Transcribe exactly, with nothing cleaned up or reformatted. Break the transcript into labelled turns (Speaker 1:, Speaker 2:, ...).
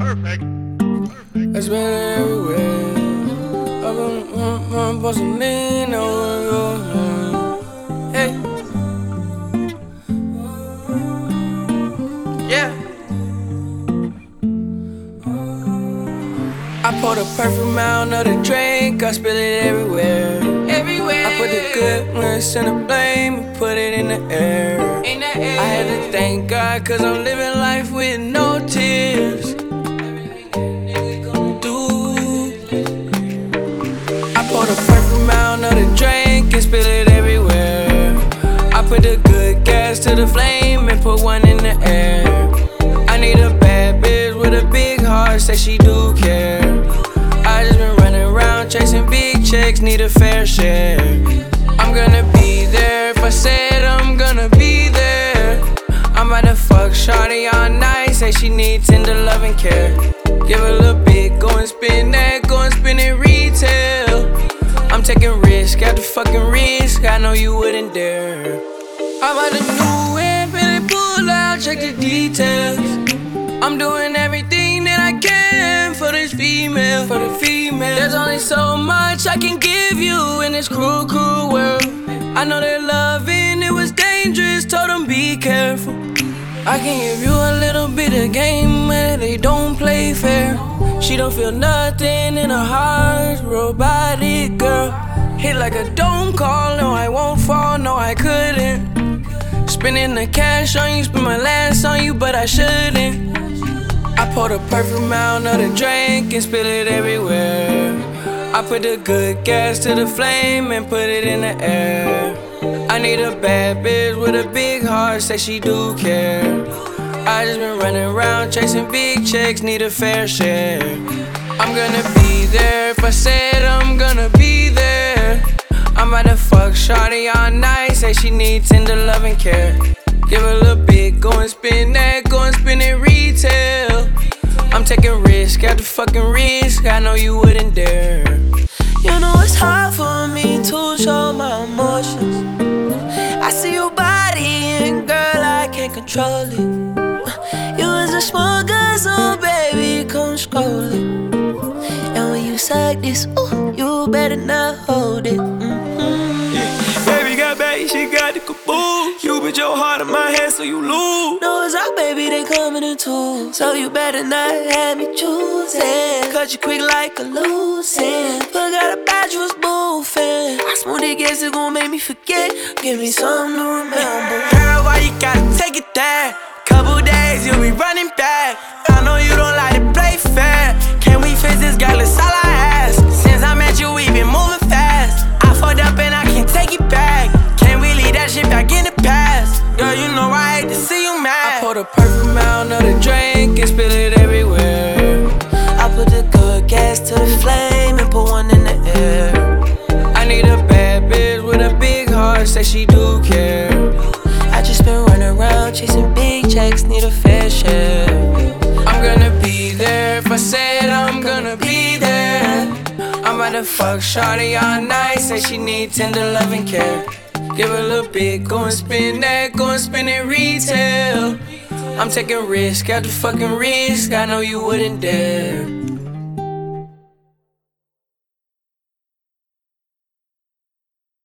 Speaker 1: Perfect. Perfect.
Speaker 2: It's been everywhere. I've been mm, mm, bustin' in over. Hey. Yeah. I pour the perfume out of the drink, I spill it everywhere. Everywhere. I put the goodness in the blame and put it in the air. In the air. I had to thank God, cause I'm living life with no tears. Pour the perfume out of the drink and spill it everywhere. I put the good gas to the flame and put one in the air. I need a bad bitch with a big heart, say she do care. I just been running around chasing big checks, need a fair share. I'm gonna be there if I said I'm gonna be there. I'm about to fuck shawty all night, say she need tender love and care. Give her a little bit, go and spin that, go and spin it retail. I'm taking risk after fucking risk, I know you wouldn't dare. I'm about to new whip and it pull out, check the details. I'm doing everything that I can for this female, for the female. There's only so much I can give you in this cruel, cruel world. I know that loving it was dangerous, told them be careful. I can give you a little bit of game, man, they don't play fair. She don't feel nothing in her heart, robotic girl. Hit like a dome call, no I won't fall, no I couldn't. Spending the cash on you, spend my last on you, but I shouldn't. I pour the perfume out of the drink and spill it everywhere. I put the good gas to the flame and put it in the air. I need a bad bitch with a big heart, say she do care. I just been running around chasing big checks, need a fair share. I'm gonna be there if I said I'm gonna be there. I'm about to fuck shawty all night, say she need tender love and care. Give her a little bit, go and spin that, go and spin it retail. I'm taking risk after fucking risk, I know you wouldn't dare.
Speaker 3: You know it's hard for me to show my emotions. I see your body and girl I can't control it. You was a small girl, so baby come scroll it. And when you suck this, ooh, you better not hold it. Mm-hmm.
Speaker 4: Yeah. Baby got back, she got the caboose. You put your heart in my head so you lose.
Speaker 3: No, it's our baby, they coming in two. So you better not have me choosing. Cut you quick like a loose end. Forgot about you was moving. I smooth it, guess it gon' make me forget. Give me something to remember.
Speaker 4: Girl, why you gotta take it there? Couple days, you'll be running back. I know you don't like to play fair. Can we fix this, girl? It's all I ask. Since I met you, we been moving fast. I fucked up and I can't take it back. Can't we leave that shit back in the past? Girl, you know I hate to see you mad.
Speaker 2: I pour the perfume out of the drink and spill it everywhere.
Speaker 3: I put the good gas to the flame and put one in the air.
Speaker 2: I need a bad bitch with a big heart, say she do care.
Speaker 3: I just been running around chasing big checks, need a fair share.
Speaker 2: I'm gonna be there if I said I'm gonna be there. I'm about to fuck shawty all night, say she need tender love and care. Give her a little bit, go and spin that, go and spin it retail. I'm taking risk after fucking risk, I know you wouldn't dare.